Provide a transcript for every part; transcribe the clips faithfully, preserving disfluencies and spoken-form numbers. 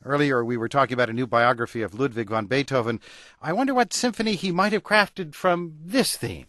Earlier, we were talking about a new biography of Ludwig van Beethoven. I wonder what symphony he might have crafted from this theme.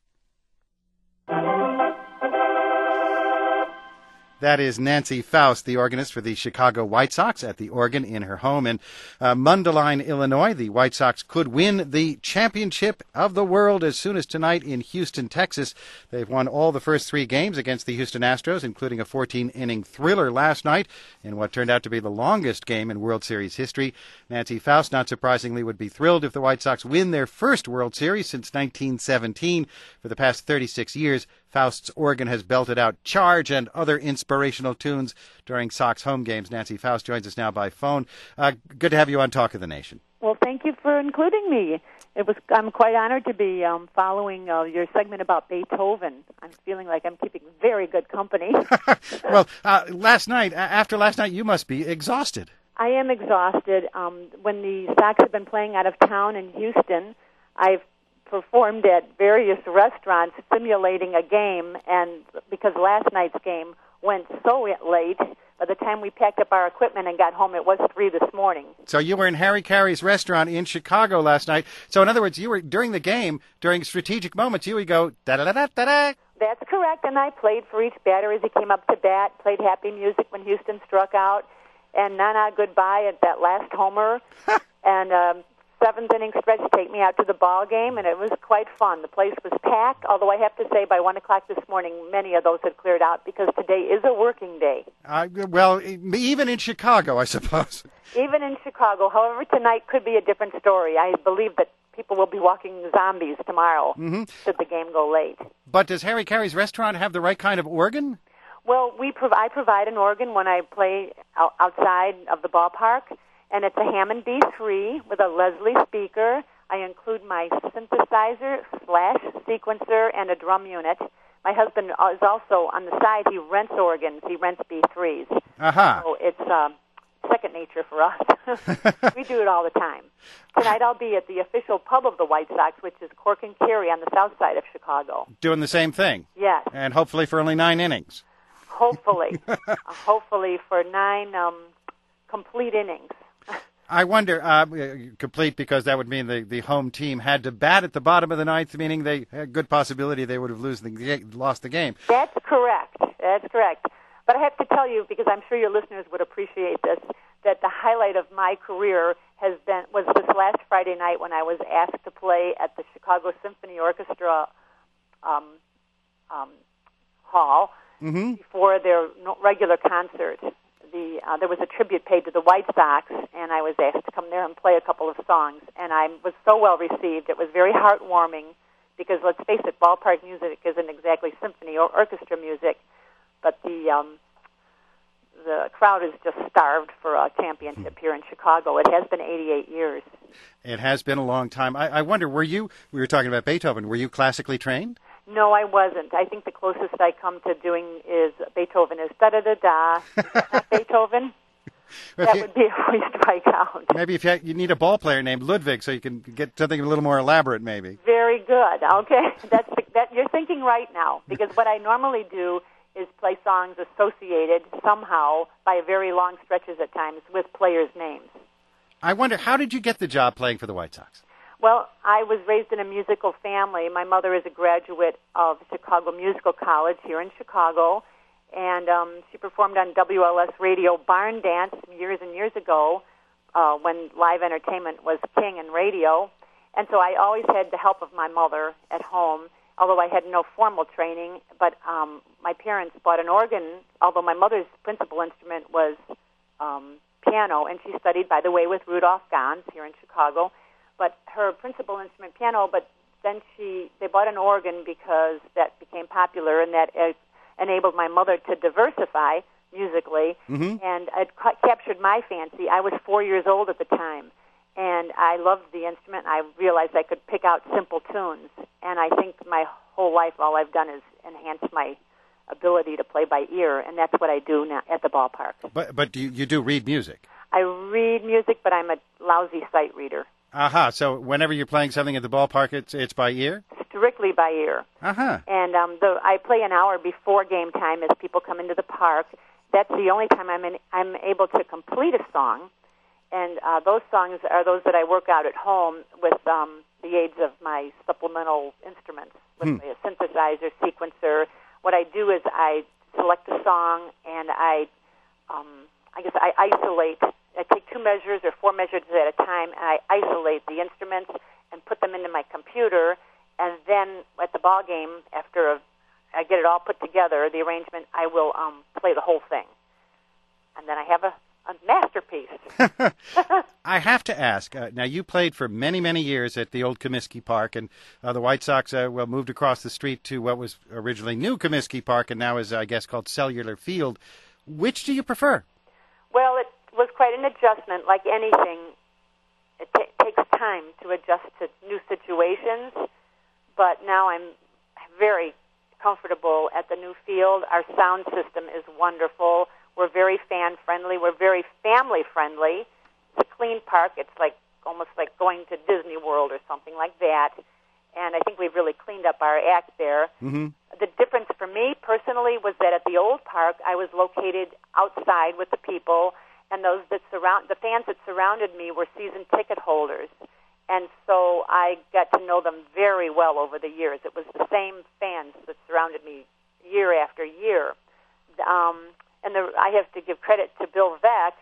That is Nancy Faust, the organist for the Chicago White Sox, at the organ in her home in uh, Mundelein, Illinois. The White Sox could win the championship of the world as soon as tonight in Houston, Texas. They've won all the first three games against the Houston Astros, including a fourteen-inning thriller last night in what turned out to be the longest game in World Series history. Nancy Faust, not surprisingly, would be thrilled if the White Sox win their first World Series since nineteen seventeen. For the past thirty-six years, Faust's organ has belted out Charge and other inspirational tunes during Sox home games. Nancy Faust joins us now by phone. Uh, good to have you on Talk of the Nation. Well, thank you for including me. It was I'm quite honored to be um, following uh, your segment about Beethoven. I'm feeling like I'm keeping very good company. Well, uh, last night, after last night, you must be exhausted. I am exhausted. Um, when the Sox have been playing out of town in Houston, I've performed at various restaurants simulating a game, and because last night's game went so late, by the time we packed up our equipment and got home, it was three this morning. So you were in Harry Carey's restaurant in Chicago last night. So in other words, you were, during the game, during strategic moments, you would go da-da-da-da-da-da. That's correct, and I played for each batter as he came up to bat, played happy music when Houston struck out, and na-na goodbye at that last homer, and um, seventh inning stretch to take me out to the ball game, and it was quite fun. The place was packed, although I have to say by one o'clock this morning, many of those had cleared out because today is a working day. Uh, well, even in Chicago, I suppose. Even in Chicago. However, tonight could be a different story. I believe that people will be walking zombies tomorrow mm-hmm. should the game go late. But does Harry Carey's restaurant have the right kind of organ? Well, we prov- I provide an organ when I play out- outside of the ballpark, and it's a Hammond B three with a Leslie speaker. I include my synthesizer slash sequencer and a drum unit. My husband is also on the side. He rents organs. He rents B threes. Uh-huh. So it's uh, second nature for us. We do it all the time. Tonight I'll be at the official pub of the White Sox, which is Cork and Kerry on the south side of Chicago. Doing the same thing? Yes. And hopefully for only nine innings. Hopefully. uh, hopefully for nine um, complete innings. I wonder, uh, complete because that would mean the, the home team had to bat at the bottom of the ninth, meaning they had a good possibility they would have lose the, lost the game. That's correct. That's correct. But I have to tell you, because I'm sure your listeners would appreciate this, that the highlight of my career has been was this last Friday night when I was asked to play at the Chicago Symphony Orchestra um, um, Hall mm-hmm. before their regular concert. The, uh, there was a tribute paid to the White Sox, and I was asked to come there and play a couple of songs. And I was so well received. It was very heartwarming because, let's face it, ballpark music isn't exactly symphony or orchestra music, but the um, the crowd is just starved for a championship here in Chicago. It has been eighty-eight years. It has been a long time. I, I wonder, were you, we were talking about Beethoven, were you classically trained? No, I wasn't. I think the closest I come to doing is Beethoven is da-da-da-da. Not Beethoven. That you, would be a free strikeout. Maybe if you, you need a ball player named Ludwig so you can get something a little more elaborate, maybe. Very good. Okay. That's the, that you're thinking right now, because what I normally do is play songs associated somehow by very long stretches at times with players' names. I wonder, how did you get the job playing for the White Sox? Well, I was raised in a musical family. My mother is a graduate of Chicago Musical College here in Chicago, and um, she performed on W L S Radio Barn Dance years and years ago uh, when live entertainment was king in radio. And so I always had the help of my mother at home, although I had no formal training. But um, my parents bought an organ, although my mother's principal instrument was um, piano, and she studied, by the way, with Rudolph Gans here in Chicago. But her principal instrument, piano, but then she they bought an organ because that became popular, and that uh, enabled my mother to diversify musically, mm-hmm. and it ca- captured my fancy. I was four years old at the time, and I loved the instrument. I realized I could pick out simple tunes, and I think my whole life all I've done is enhance my ability to play by ear, and that's what I do now at the ballpark. But but you, you do read music? I read music, but I'm a lousy sight reader. Aha, uh-huh. So whenever you're playing something at the ballpark, it's it's by ear? Strictly by ear. Uh-huh. And um, the, I play an hour before game time as people come into the park. That's the only time I'm in, I'm able to complete a song. And uh, those songs are those that I work out at home with um, the aids of my supplemental instruments, with Hmm. a synthesizer, sequencer. What I do is I select a song and I, um, I guess I isolate. I take two measures or four measures at a time, and I isolate the instruments and put them into my computer. And then at the ball game, after a, I get it all put together, the arrangement, I will um, play the whole thing, and then I have a, a masterpiece. I have to ask. Uh, now, you played for many, many years at the old Comiskey Park, and uh, the White Sox uh, well moved across the street to what was originally New Comiskey Park, and now is, I guess, called Cellular Field. Which do you prefer? Well, it was quite an adjustment. Like anything, it t- takes time to adjust to new situations. But now I'm very comfortable at the new field. Our sound system is wonderful. We're very fan-friendly. We're very family-friendly. It's a clean park. It's like almost like going to Disney World or something like that. And I think we've really cleaned up our act there. Mm-hmm. The difference for me personally was that at the old park, I was located outside with the people, and those that surround the fans that surrounded me were season ticket holders. And so I got to know them very well over the years. It was the same fans that surrounded me year after year. Um, and the, I have to give credit to Bill Veck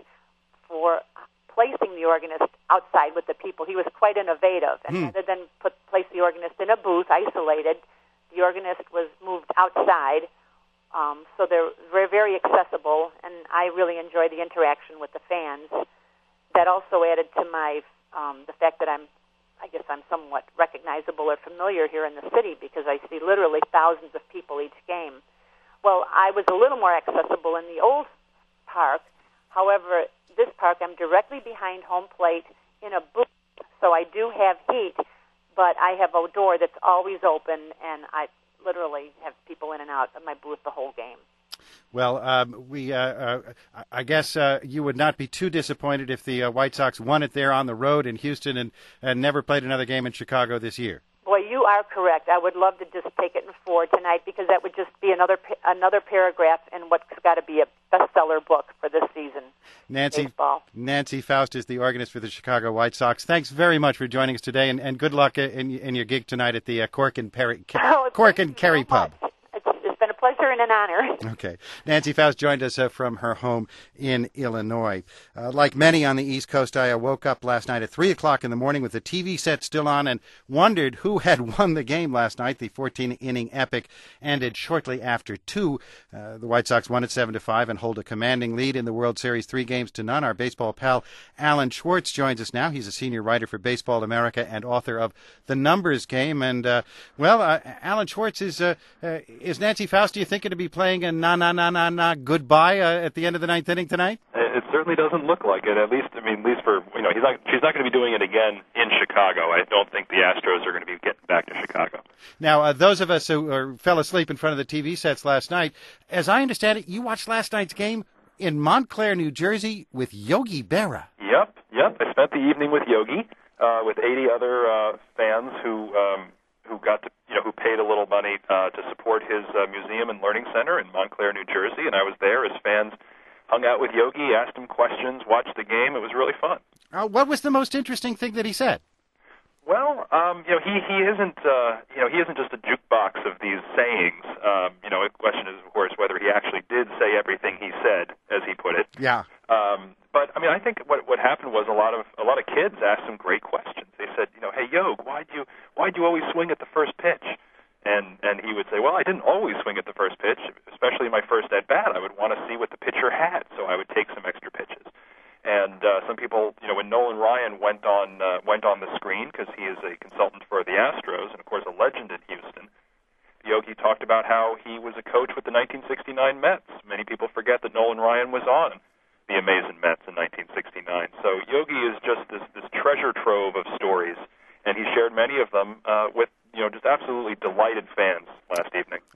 for placing the organist outside with the people. He was quite innovative. And hmm. rather than put, place the organist in a booth, isolated, the organist was moved outside. Um, so they're very, very accessible, and I really enjoy the interaction with the fans. That also added to my um, the fact that I'm, I guess I'm somewhat recognizable or familiar here in the city because I see literally thousands of people each game. Well, I was a little more accessible in the old park. However, this park, I'm directly behind home plate in a booth, so I do have heat, but I have a door that's always open, and I literally have people in and out of my booth the whole game. Well, um, we, uh, uh, I guess uh, you would not be too disappointed if the uh, White Sox won it there on the road in Houston and, and never played another game in Chicago this year. Boy, you are correct. I would love to just take it in four tonight because that would just be another another paragraph in what's got to be a bestseller book for this season. Nancy Baseball. Nancy Faust is the organist for the Chicago White Sox. Thanks very much for joining us today, and, and good luck in, in your gig tonight at the uh, Cork and Perry Oh, Cork and Kerry so Pub. It's, it's been a pleasure and an honor. Okay. Nancy Faust joined us uh, from her home in Illinois. Uh, like many on the East Coast, I woke up last night at three o'clock in the morning with the T V set still on and wondered who had won the game last night. The fourteen-inning epic ended shortly after two. Uh, the White Sox won at seven to five and hold a commanding lead in the World Series three games to none. Our baseball pal Alan Schwartz joins us now. He's a senior writer for Baseball America and author of The Numbers Game. And, uh, well, uh, Alan Schwartz, is uh, uh, is Nancy Faust, do you think, going to be playing a na-na-na-na-na goodbye uh, at the end of the ninth inning tonight? It certainly doesn't look like it. At least, I mean, at least for, you know, he's not, she's not going to be doing it again in Chicago. I don't think the Astros are going to be getting back to Chicago. Now, uh, those of us who uh, fell asleep in front of the T V sets last night, as I understand it, you watched last night's game in Montclair, New Jersey, with Yogi Berra. Yep, yep. I spent the evening with Yogi, uh, with eighty other uh, fans who um, who got to, you know, who paid a little money uh, to support his uh, museum and learning center in Montclair, New Jersey, and I was there as fans hung out with Yogi, asked him questions, watched the game. It was really fun. Uh, what was the most interesting thing that he said? Well, um, you know, he he isn't uh, you know he isn't just a jukebox of these sayings. Um, you know, the question is, of course, whether he actually did say everything he said, as he put it. Yeah. Um, but I mean, I think what what happened was a lot of a lot of kids asked him great questions. They said, you know, hey Yog, why'd you why'd you always swing at the first pitch? And and he would say, well, I didn't always swing at the first pitch, especially my first at bat. I would want to see what the pitcher had, so I would take some extra pitches. And uh, some people, you know, when Nolan Ryan went on uh, went on the screen, because he is a consultant for the Astros and of course a legend in Houston, Yogi talked about how he was a coach with the nineteen sixty-nine Mets. Many people forget that Nolan Ryan was on the amazing Mets in nineteen sixty-nine. So Yogi is just this this treasure trove of stories, and he shared many of them uh, with, you know, just absolutely delighted fans last evening.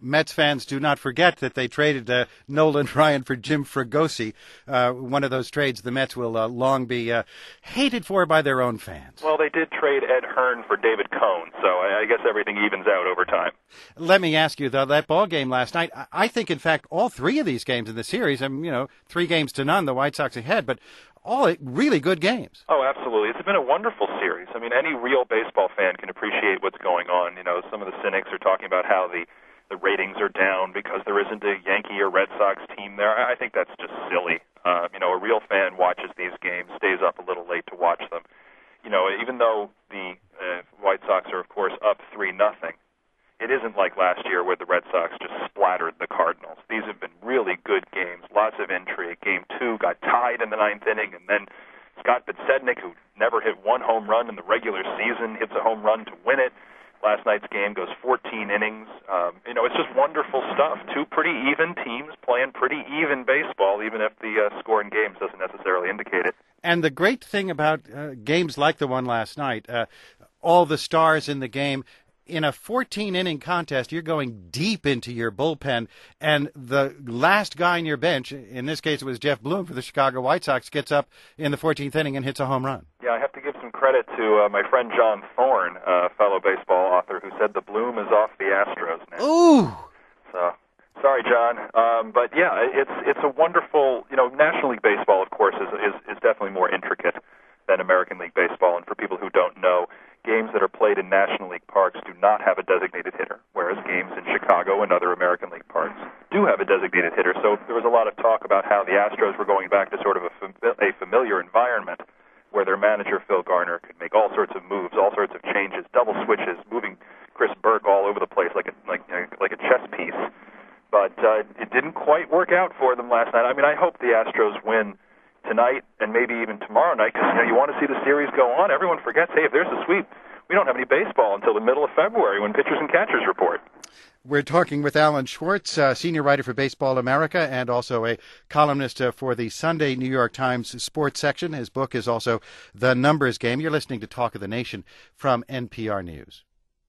Mets fans do not forget that they traded uh, Nolan Ryan for Jim Fregosi. Uh, one of those trades the Mets will uh, long be uh, hated for by their own fans. Well, they did trade Ed Hearn for David Cohn, so I, I guess everything evens out over time. Let me ask you, though, that ball game last night, I think, in fact, all three of these games in the series, I mean, you know, three games to none, the White Sox ahead, but all really good games. Oh, absolutely. It's been a wonderful series. I mean, any real baseball fan can appreciate what's going on. You know, some of the cynics are talking about how the, the ratings are down because there isn't a Yankee or Red Sox team there. I think that's just silly. Uh, you know, a real fan watches these games, stays up a little late to watch them. You know, even though the uh, White Sox are, of course, up three nothing, it isn't like last year where the Red Sox just splattered the Cardinals. These have been really good games, lots of intrigue. Game two got tied in the ninth inning, and then Scott Podsednik, who never hit one home run in the regular season, hits a home run to win it. Last night's game goes fourteen innings. Um, you know, it's just wonderful stuff. Two pretty even teams playing pretty even baseball, even if the uh, score in games doesn't necessarily indicate it. And the great thing about uh, games like the one last night, uh, all the stars in the game, in a fourteen-inning contest, you're going deep into your bullpen, and the last guy on your bench, in this case it was Jeff Bloom for the Chicago White Sox, gets up in the fourteenth inning and hits a home run. Yeah, I have to give some credit to uh, my friend John Thorne, a fellow baseball author, who said the Bloom is off the Astros now. Ooh! So, sorry, John. Um, but yeah, it's it's a wonderful, you know, National League Baseball, of course, is, is, is definitely more intricate than American League Baseball, and for people who don't know, games that are played in National League parks do not have a designated hitter, whereas games in Chicago and other American League parks do have a designated hitter. So there was a lot of talk about how the Astros were going back to sort of a, fam- a familiar environment where their manager, Phil Garner, could make all sorts of moves, all sorts of changes, double switches, moving Chris Burke all over the place like a, like, like a chess piece. But uh, it didn't quite work out for them last night. I mean, I hope the Astros win tonight and maybe even tomorrow night, because you know, you want to see the series go on. Everyone forgets, hey, if there's a sweep, we don't have any baseball until the middle of February when pitchers and catchers report. We're talking with Alan Schwartz, uh, senior writer for Baseball America and also a columnist uh, for the Sunday New York Times sports section. His book is also The Numbers Game. You're listening to Talk of the Nation from N P R News.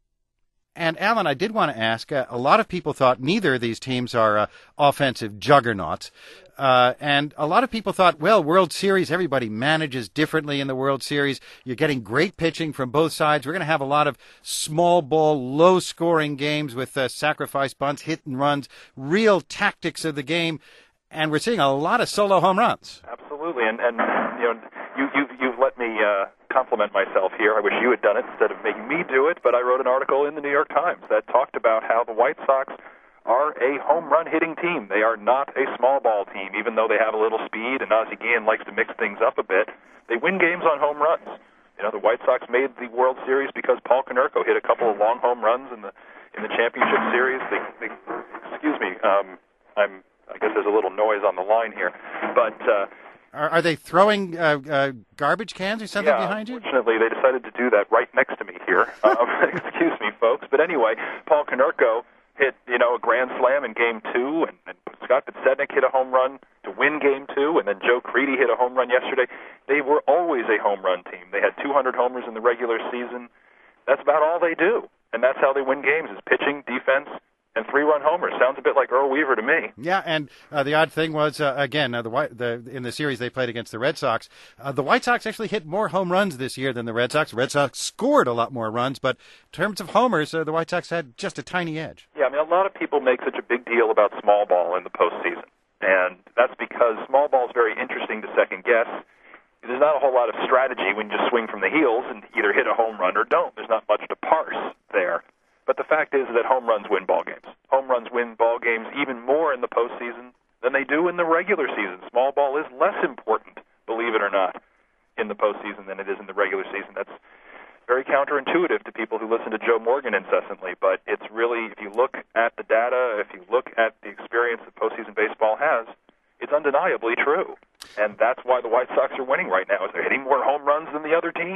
And, Alan, I did want to ask, uh, a lot of people thought neither of these teams are uh, offensive juggernauts. Uh, and a lot of people thought, well, World Series, everybody manages differently in the World Series. You're getting great pitching from both sides. We're going to have a lot of small ball, low-scoring games with uh, sacrifice bunts, hit and runs, real tactics of the game. And we're seeing a lot of solo home runs. Absolutely. And, and you know, you, you, you've let me uh, compliment myself here. I wish you had done it instead of making me do it. But I wrote an article in the New York Times that talked about how the White Sox are a home run hitting team. They are not a small ball team, even though they have a little speed, and Ozzie Guillen likes to mix things up a bit. They win games on home runs. You know, the White Sox made the World Series because Paul Konerko hit a couple of long home runs in the in the championship series. They, they, excuse me, um, I'm. I guess there's a little noise on the line here, but uh, are, are they throwing uh, uh, garbage cans or something yeah, behind you? Unfortunately, they decided to do that right next to me here. Um, excuse me, folks. But anyway, Paul Konerko hit, you know, a grand slam in Game Two, and, and Scott Podsednik hit a home run to win Game Two, and then Joe Crede hit a home run yesterday. They were always a home run team. They had two hundred homers in the regular season. That's about all they do, and that's how they win games: is pitching, defense, and three-run homers. Sounds a bit like Earl Weaver to me. Yeah, and uh, the odd thing was, uh, again, uh, the, White, the in the series they played against the Red Sox, uh, the White Sox actually hit more home runs this year than the Red Sox. The Red Sox scored a lot more runs, but in terms of homers, uh, the White Sox had just a tiny edge. Yeah, I mean, a lot of people make such a big deal about small ball in the postseason, and that's because small ball is very interesting to second-guess. There's not a whole lot of strategy when you just swing from the heels and either hit a home run or don't. There's not much to parse there. But the fact is that home runs win ball games. Home runs win ball games even more in the postseason than they do in the regular season. Small ball is less important, believe it or not, in the postseason than it is in the regular season. That's very counterintuitive to people who listen to Joe Morgan incessantly, but it's really, if you look at the data, if you look at the experience that postseason baseball has, it's undeniably true. And that's why the White Sox are winning right now, is they're hitting more home runs than the other team.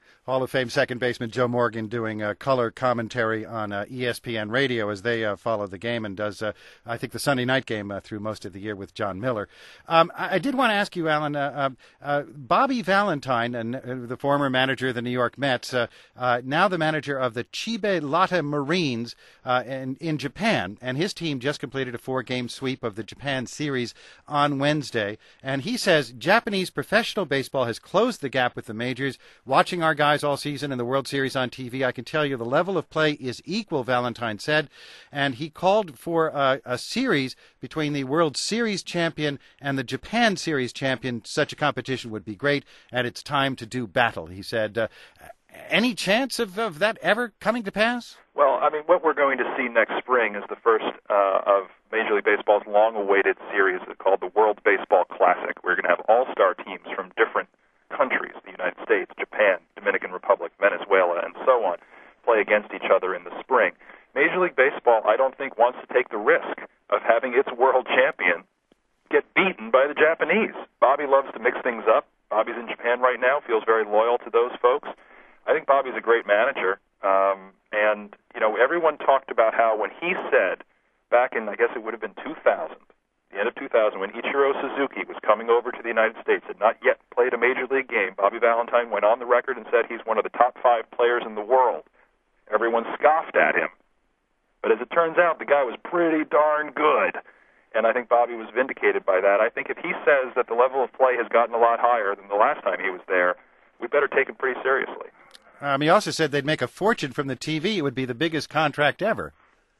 Hall of Fame second baseman Joe Morgan doing uh, color commentary on uh, E S P N Radio as they uh, follow the game, and does, uh, I think, the Sunday night game uh, through most of the year with John Miller. Um, I, I did want to ask you, Alan, uh, uh, Bobby Valentine, and uh, the former manager of the New York Mets, uh, uh, now the manager of the Chiba Lotte Marines uh, in, in Japan, and his team just completed a four-game sweep of the Japan series on Wednesday, and he says Japanese professional baseball has closed the gap with the majors. Watching our guys all season in the World Series on T V, I can tell you the level of play is equal, Valentine said, and he called for a, a series between the World Series champion and the Japan Series champion. Such a competition would be great, and it's time to do battle, he said. Uh, any chance of, of that ever coming to pass? Well, I mean, what we're going to see next spring is the first uh, of Major League Baseball's long-awaited series called the World Baseball Classic. We're going to have all-star teams from different countries, the United States, Japan, Dominican Republic, Venezuela, and so on, play against each other in the spring. Major League Baseball, I don't think, wants to take the risk of having its world champion get beaten by the Japanese. Bobby loves to mix things up. Bobby's in Japan right now, feels very loyal to those folks. I think Bobby's a great manager, um, and, you know, everyone talked about how when he said back in, I guess it would have been two thousand, the end of two thousand, when Ichiro Suzuki was coming over to the United States, had not yet played a Major League game, Bobby Valentine went on the record and said he's one of the top five players in the world. Everyone scoffed at him. But as it turns out, the guy was pretty darn good. And I think Bobby was vindicated by that. I think if he says that the level of play has gotten a lot higher than the last time he was there, we better take him pretty seriously. Um, he also said they'd make a fortune from the T V. It would be the biggest contract ever.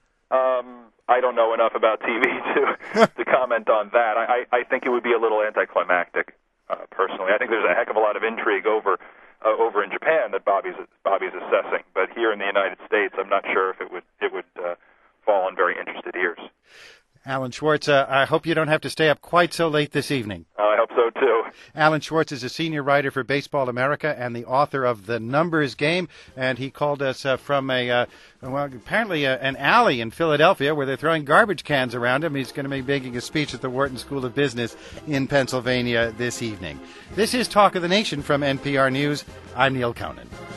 Um, I don't know enough about T V to to comment on that. I, I think it would be a little anticlimactic, uh, personally. I think there's a heck of a lot of intrigue over uh, over in Japan that Bobby's Bobby's assessing, but here in the United States, I'm not sure if it would it would uh, fall on very interested ears. Alan Schwartz, uh, I hope you don't have to stay up quite so late this evening. Uh, I hope so, too. Alan Schwartz is a senior writer for Baseball America and the author of The Numbers Game, and he called us uh, from a, uh, well, apparently uh, an alley in Philadelphia where they're throwing garbage cans around him. He's going to be making a speech at the Wharton School of Business in Pennsylvania this evening. This is Talk of the Nation from N P R News. I'm Neil Conan.